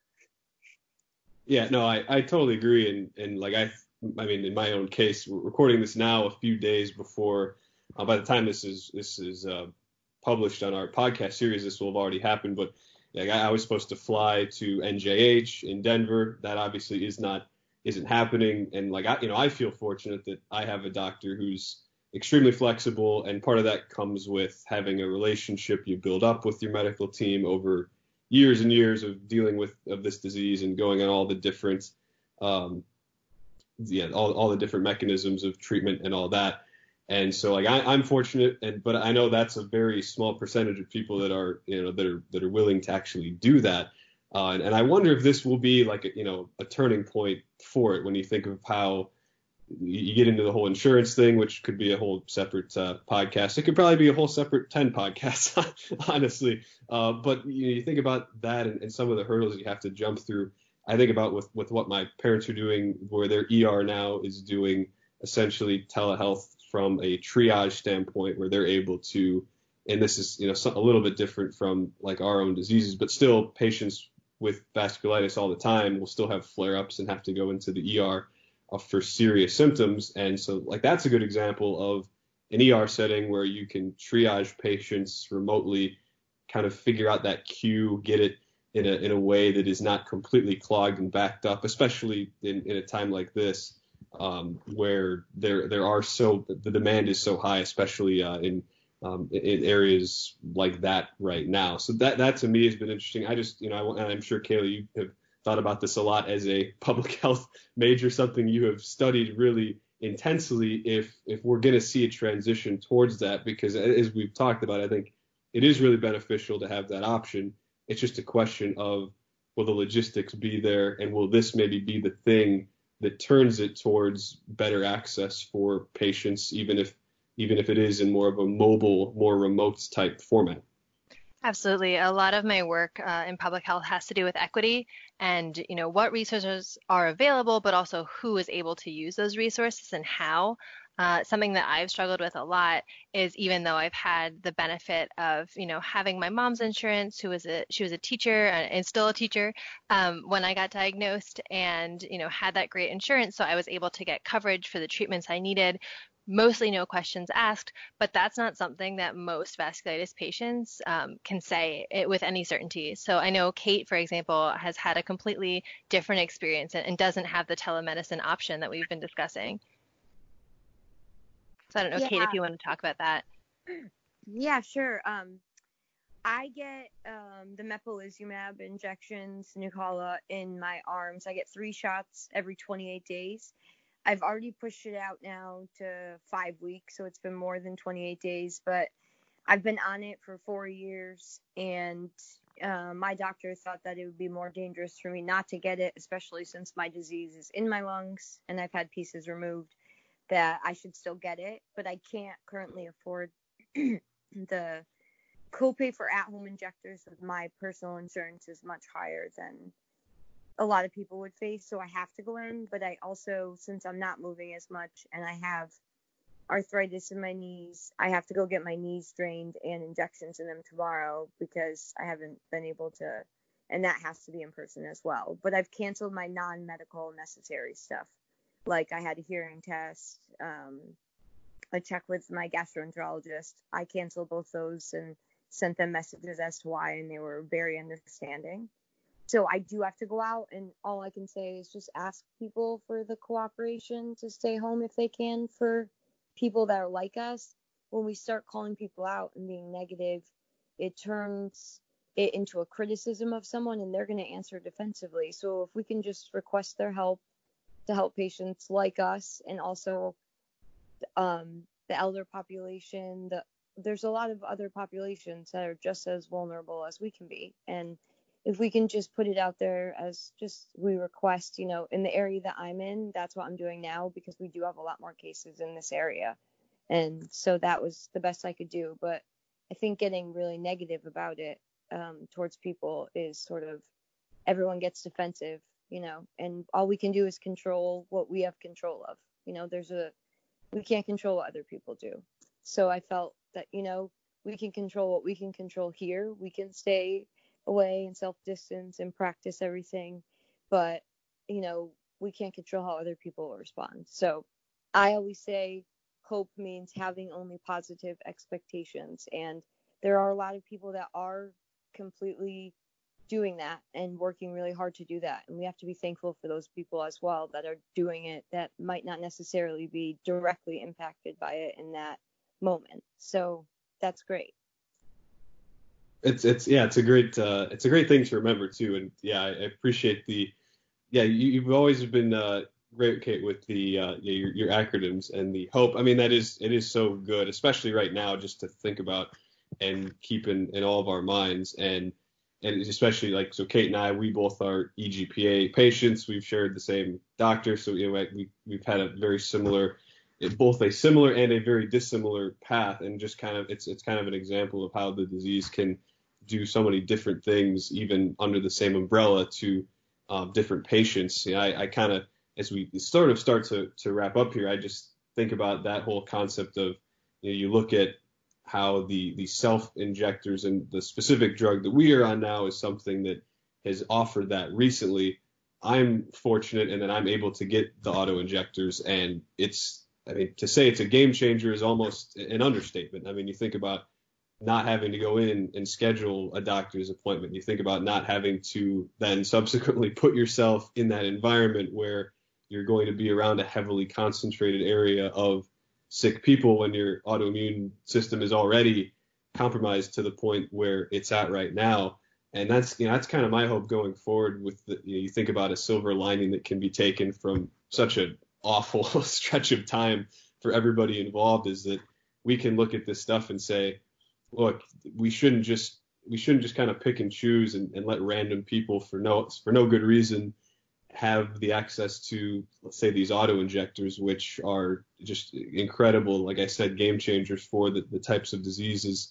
Speaker 6: Yeah, no, I, I totally agree. And, and like, I, I mean, in my own case, we're recording this now a few days before, uh, by the time this is, this is uh, published on our podcast series, this will have already happened. But like, I, I was supposed to fly to N J H in Denver. That obviously is not, isn't happening. And like, I, you know, I feel fortunate that I have a doctor who's extremely flexible. And part of that comes with having a relationship you build up with your medical team over years and years of dealing with of this disease and going on all the different, um, yeah, all, all the different mechanisms of treatment and all that. And so like, I, I'm fortunate, and, but I know that's a very small percentage of people that are, you know, that are, that are willing to actually do that. Uh, and, and I wonder if this will be like, a, you know, a turning point for it when you think of how you get into the whole insurance thing, which could be a whole separate uh, podcast. It could probably be a whole separate ten podcasts, honestly. Uh, but you know, you think about that and, and some of the hurdles you have to jump through. I think about with, with what my parents are doing, where their E R now is doing essentially telehealth from a triage standpoint, where they're able to, and this is, you know, a little bit different from like our own diseases, but still patients with vasculitis all the time will still have flare-ups and have to go into the E R for serious symptoms. And so like, that's a good example of an E R setting where you can triage patients remotely, kind of figure out that queue, get it in a, in a way that is not completely clogged and backed up, especially in, in a time like this, um, where there, there are so, the demand is so high, especially uh, in, um, in areas like that right now. So that, that to me has been interesting. I just, you know, I, and I'm sure Kayla, you have thought about this a lot as a public health major, something you have studied really intensely, if if we're going to see a transition towards that, because as we've talked about, I think it is really beneficial to have that option. It's just a question of, will the logistics be there, and will this maybe be the thing that turns it towards better access for patients, even if even if it is in more of a mobile, more remote type format.
Speaker 2: Absolutely. A lot of my work uh, in public health has to do with equity and, you know, what resources are available, but also who is able to use those resources and how. Uh, something that I've struggled with a lot is even though I've had the benefit of, you know, having my mom's insurance, who was a she was a teacher and, and still a teacher um, when I got diagnosed, and you know had that great insurance, so I was able to get coverage for the treatments I needed. Mostly no questions asked, but that's not something that most vasculitis patients um, can say it with any certainty. So I know Kate, for example, has had a completely different experience and, and doesn't have the telemedicine option that we've been discussing. So I don't know,
Speaker 4: Yeah.
Speaker 2: Kate, if you want to talk about that.
Speaker 4: Yeah, sure. Um, I get um, the mepolizumab injections, Nucala, in my arms. I get three shots every twenty-eight days. I've already pushed it out now to five weeks, so it's been more than twenty-eight days, but I've been on it for four years, and uh, my doctor thought that it would be more dangerous for me not to get it, especially since my disease is in my lungs and I've had pieces removed, that I should still get it, but I can't currently afford the copay for at-home injectors with my personal insurance is much higher than a lot of people would face, so I have to go in. But I also, since I'm not moving as much and I have arthritis in my knees, I have to go get my knees drained and injections in them tomorrow because I haven't been able to, and that has to be in person as well. But I've canceled my non-medical necessary stuff. Like I had a hearing test, um, a check with my gastroenterologist. I canceled both those and sent them messages as to why, and they were very understanding. So I do have to go out, and all I can say is just ask people for the cooperation to stay home if they can for people that are like us. When we start calling people out and being negative, it turns it into a criticism of someone, and they're going to answer defensively. So if we can just request their help to help patients like us, and also um, the elder population, the, there's a lot of other populations that are just as vulnerable as we can be. And if we can just put it out there as just we request, you know, in the area that I'm in, that's what I'm doing now, because we do have a lot more cases in this area. And so that was the best I could do. But I think getting really negative about it um, towards people is sort of, everyone gets defensive, you know, and all we can do is control what we have control of. You know, there's a, we can't control what other people do. So I felt that, you know, we can control what we can control here. We can stay away and self-distance and practice everything, but, you know, we can't control how other people will respond. So I always say hope means having only positive expectations. And there are a lot of people that are completely doing that and working really hard to do that. And we have to be thankful for those people as well that are doing it that might not necessarily be directly impacted by it in that moment. So that's great.
Speaker 6: It's it's yeah, it's a great uh, it's a great thing to remember too. And yeah, I appreciate the yeah you, you've always been uh, great, Kate, with the uh, yeah, your your acronyms and the hope. I mean, that is it is so good, especially right now, just to think about and keep in, in all of our minds. And and especially like so, Kate and I, we both are E G P A patients. We've shared the same doctor, so you know we we've had a very similar, both a similar and a very dissimilar path. And just kind of it's it's kind of an example of how the disease can do so many different things, even under the same umbrella, to um, different patients. You know, I, I kind of, as we sort of start to, to wrap up here, I just think about that whole concept of, you know, you look at how the, the self-injectors and the specific drug that we are on now is something that has offered that recently. I'm fortunate in that I'm able to get the auto-injectors, and it's, I mean, to say it's a game changer is almost an understatement. I mean, you think about not having to go in and schedule a doctor's appointment. You think about not having to then subsequently put yourself in that environment where you're going to be around a heavily concentrated area of sick people when your autoimmune system is already compromised to the point where it's at right now. And that's, you know, that's kind of my hope going forward with the, you know, you think about a silver lining that can be taken from such an awful stretch of time for everybody involved, is that we can look at this stuff and say, look, we shouldn't just we shouldn't just kind of pick and choose and, and let random people for no for no good reason have the access to, let's say, these auto injectors, which are just incredible, like I said, game changers for the, the types of diseases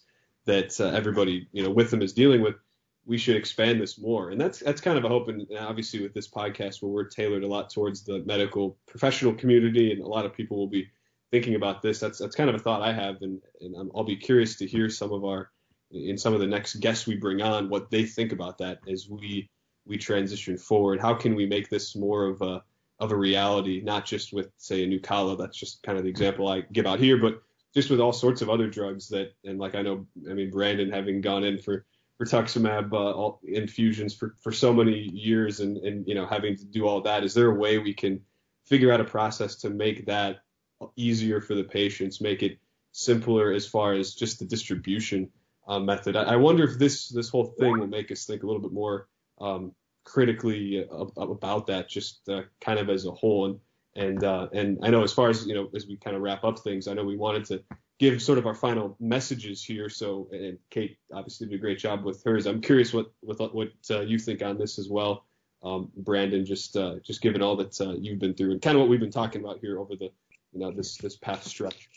Speaker 6: that uh, everybody, you know, with them is dealing with, we should expand this more. And that's that's kind of a hope. And obviously with this podcast where we're tailored a lot towards the medical professional community, and a lot of people will be thinking about this, that's that's kind of a thought I have. And, and I'm, I'll be curious to hear some of our, in some of the next guests we bring on, what they think about that as we we transition forward. How can we make this more of a of a reality, not just with, say, a Nucala, that's just kind of the example I give out here, but just with all sorts of other drugs that, and like I know, I mean, Brandon having gone in for rituximab uh, all, infusions for, for so many years, and, and, you know, having to do all that, is there a way we can figure out a process to make that easier for the patients, make it simpler as far as just the distribution uh, method? I, I wonder if this this whole thing will make us think a little bit more um, critically uh, about that, just uh, kind of as a whole. And and uh, and I know as far as, you know, as we kind of wrap up things, I know we wanted to give sort of our final messages here. So, and Kate obviously did a great job with hers. I'm curious what what, what uh, you think on this as well, um, Brandon. Just uh, just given all that uh, you've been through and kind of what we've been talking about here over the, you know, this this past stretch.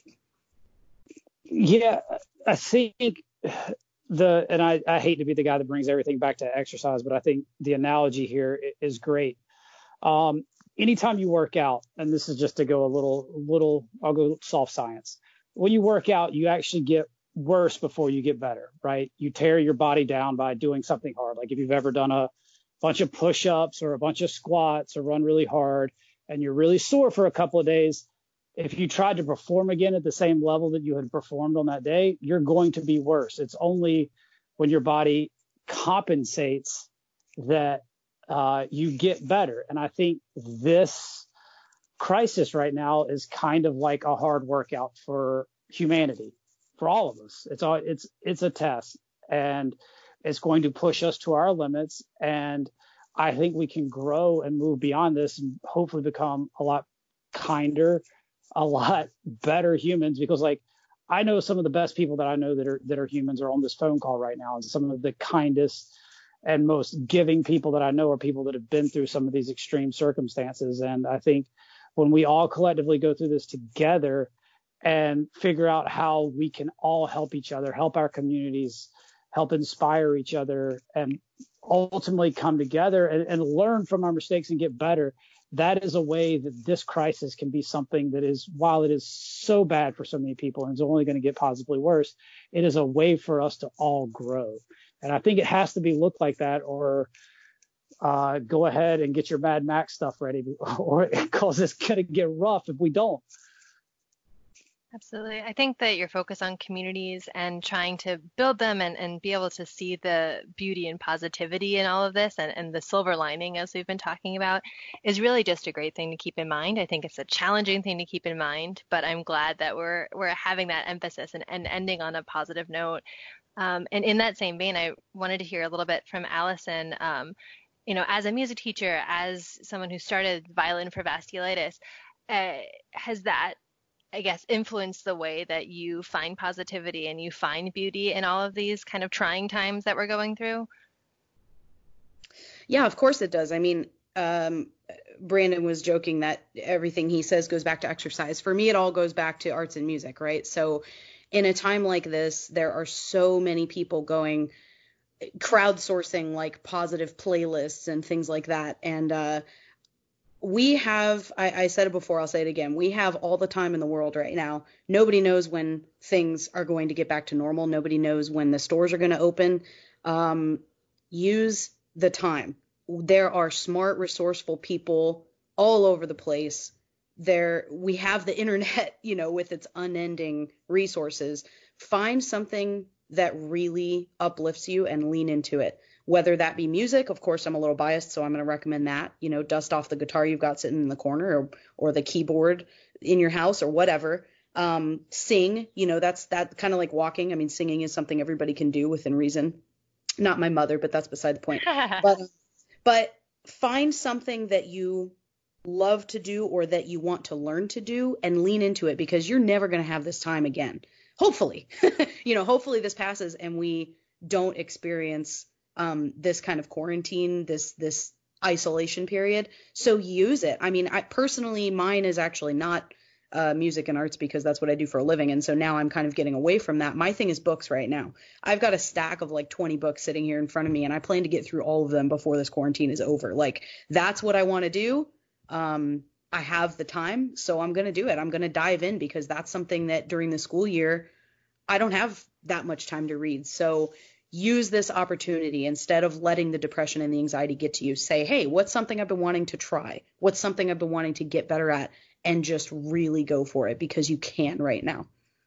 Speaker 5: Yeah, I think the and I, I hate to be the guy that brings everything back to exercise, but I think the analogy here is great. Um, anytime you work out, and this is just to go a little little, I'll go soft science. When you work out, you actually get worse before you get better, right? You tear your body down by doing something hard. Like if you've ever done a bunch of push-ups or a bunch of squats or run really hard and you're really sore for a couple of days, if you tried to perform again at the same level that you had performed on that day, you're going to be worse. It's only when your body compensates that uh, you get better. And I think this crisis right now is kind of like a hard workout for humanity, for all of us. It's all, it's, it's a test, and it's going to push us to our limits. And I think we can grow and move beyond this and hopefully become a lot kinder, a lot better humans, because like, I know some of the best people that I know that are, that are humans are on this phone call right now. And some of the kindest and most giving people that I know are people that have been through some of these extreme circumstances. And I think when we all collectively go through this together and figure out how we can all help each other, help our communities, help inspire each other, and ultimately come together and, and learn from our mistakes and get better, that is a way that this crisis can be something that is, while it is so bad for so many people and is only going to get positively worse, it is a way for us to all grow. And I think it has to be looked like that, or uh, go ahead and get your Mad Max stuff ready, or because it's going to get rough if we don't.
Speaker 2: Absolutely. I think that your focus on communities and trying to build them and, and be able to see the beauty and positivity in all of this, and, and the silver lining, as we've been talking about, is really just a great thing to keep in mind. I think it's a challenging thing to keep in mind, but I'm glad that we're we're having that emphasis and, and ending on a positive note. Um, and in that same vein, I wanted to hear a little bit from Allison. Um, you know, as a music teacher, as someone who started violin for vasculitis, uh, has that, I guess, influence the way that you find positivity and you find beauty in all of these kind of trying times that we're going through?
Speaker 3: Yeah, of course it does. I mean, um, Brandon was joking that everything he says goes back to exercise. For me, it all goes back to arts and music, right? So in a time like this, there are so many people going crowdsourcing like positive playlists and things like that. And, uh, we have, I, I said it before, I'll say it again, we have all the time in the world right now. Nobody knows when things are going to get back to normal. Nobody knows when the stores are going to open. Um, use the time. There are smart, resourceful people all over the place. There, we have the internet, you know, with its unending resources. Find something that really uplifts you and lean into it. Whether that be music, of course, I'm a little biased, so I'm going to recommend that. You know, dust off the guitar you've got sitting in the corner, or or the keyboard in your house, or whatever. Um, sing, you know, that's that kind of like walking. I mean, singing is something everybody can do within reason. Not my mother, but that's beside the point. but but find something that you love to do or that you want to learn to do and lean into it, because you're never going to have this time again. Hopefully, you know, hopefully this passes and we don't experience um, this kind of quarantine, this, this isolation period. So use it. I mean, I personally, mine is actually not uh, music and arts because that's what I do for a living. And so now I'm kind of getting away from that. My thing is books right now. I've got a stack of like twenty books sitting here in front of me, and I plan to get through all of them before this quarantine is over. Like, that's what I want to do. Um, I have the time, so I'm going to do it. I'm going to dive in because that's something that during the school year, I don't have that much time to read. So use this opportunity instead of letting the depression and the anxiety get to you. Say, hey, what's something I've been wanting to try? What's something I've been wanting to get better at? And just really go for it because you can right now.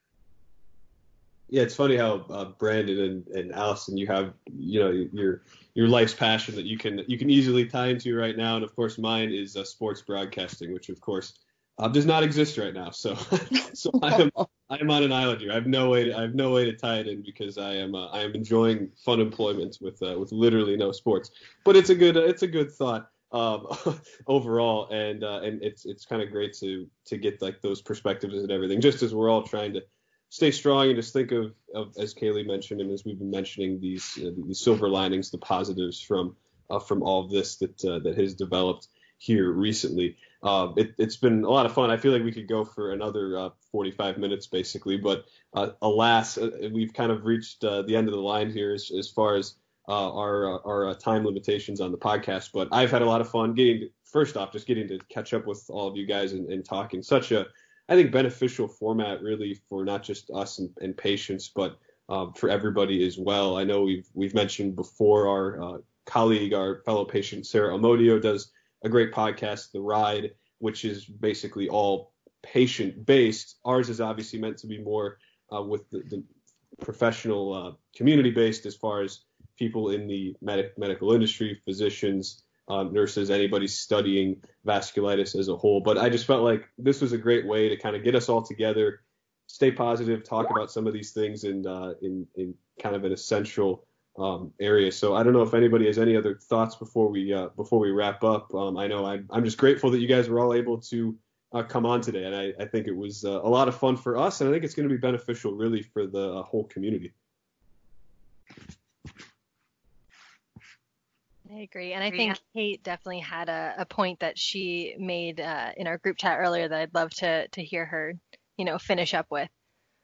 Speaker 6: Yeah, it's funny how uh, Brandon and, and Allison, you have, you know, your your life's passion that you can you can easily tie into right now, and of course mine is uh, sports broadcasting, which of course uh, does not exist right now. So so I am I am on an island here. I have no way to, I have no way to tie it in because I am uh, I am enjoying fun employment with uh, with literally no sports. But it's a good it's a good thought um, overall, and uh, and it's it's kind of great to to get like those perspectives and everything, just as we're all trying to stay strong and just think of, of as Kaylee mentioned and as we've been mentioning, these uh, these silver linings, the positives from uh, from all of this that uh, that has developed here recently. Uh, it, it's been a lot of fun. I feel like we could go for another uh, forty-five minutes basically, but uh, alas, uh, we've kind of reached uh, the end of the line here as, as far as uh, our uh, our uh, time limitations on the podcast. But I've had a lot of fun getting to, first off, just getting to catch up with all of you guys and, and talking. Such a I think beneficial format really for not just us and, and patients, but um, for everybody as well. I know we've we've mentioned before our uh, colleague, our fellow patient Sarah Amodio does a great podcast, The Ride, which is basically all patient based. Ours is obviously meant to be more uh, with the, the professional uh, community based as far as people in the medic, medical industry, physicians, Um, nurses, anybody studying vasculitis as a whole. But I just felt like this was a great way to kind of get us all together, stay positive, talk about some of these things in uh, in, in kind of an essential um, area. So I don't know if anybody has any other thoughts before we uh, before we wrap up. Um, I know I'm, I'm just grateful that you guys were all able to uh, come on today, and I, I think it was uh, a lot of fun for us, and I think it's going to be beneficial really for the uh, whole community.
Speaker 2: I agree. And I think Kate definitely had a, a point that she made uh, in our group chat earlier that I'd love to to hear her, you know, finish up with.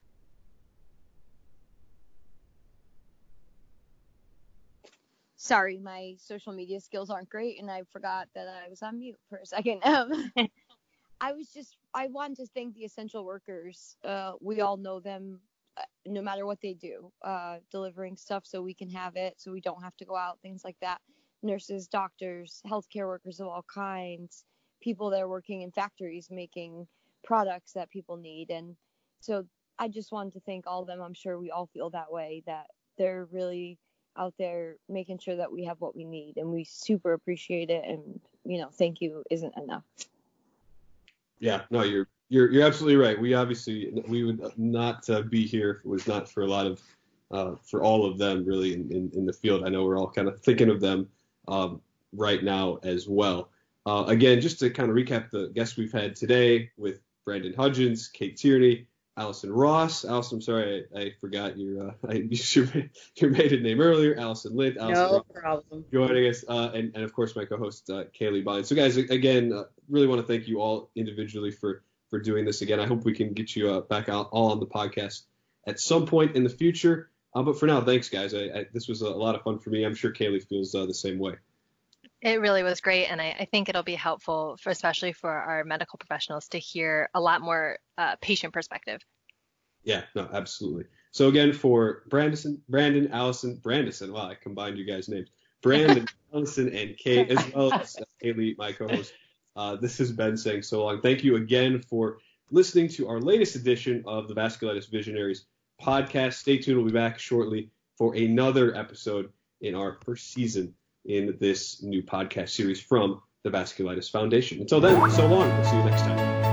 Speaker 4: Sorry, my social media skills aren't great, and I forgot that I was on mute for a second. Um, I was just, I wanted to thank the essential workers. Uh, we all know them, uh, no matter what they do, uh, delivering stuff so we can have it, so we don't have to go out, things like that. Nurses, doctors, healthcare workers of all kinds, people that are working in factories making products that people need. And so I just wanted to thank all of them. I'm sure we all feel that way, that they're really out there making sure that we have what we need, and we super appreciate it. And, you know, thank you isn't enough.
Speaker 6: Yeah, no, you're you're you're absolutely right. We obviously we would not uh, be here if it was not for a lot of uh, for all of them really in, in, in the field. I know we're all kind of thinking of them um, right now as well. Uh, again, just to kind of recap the guests we've had today with Brandon Hudgens, Kate Tierney, Allison Ross. Allison, I'm sorry, I, I forgot your uh, I used your, your maiden name earlier. Allison Lind. Allison
Speaker 3: no
Speaker 6: Ross
Speaker 3: problem.
Speaker 6: Joining us, uh, and, and of course my co-host uh, Kaylee Bond. So guys, again, uh, really want to thank you all individually for for doing this again. I hope we can get you uh, back out all on the podcast at some point in the future. Uh, but for now, thanks guys. I, I, this was a lot of fun for me. I'm sure Kaylee feels uh, the same way.
Speaker 2: It really was great, and I, I think it'll be helpful, for, especially for our medical professionals, to hear a lot more uh, patient perspective. Yeah,
Speaker 6: no, absolutely. So again, for Brandon, Brandon, Allison, Brandison, wow, I combined you guys' names. Brandon, Allison, and Kate, as well as uh, Kaylee, my co-host. Uh, this has been saying so long. Thank you again for listening to our latest edition of the Vasculitis Visionaries podcast. Stay tuned. We'll be back shortly for another episode in our first season in this new podcast series from the Vasculitis Foundation. Until then, so long. We'll see you next time.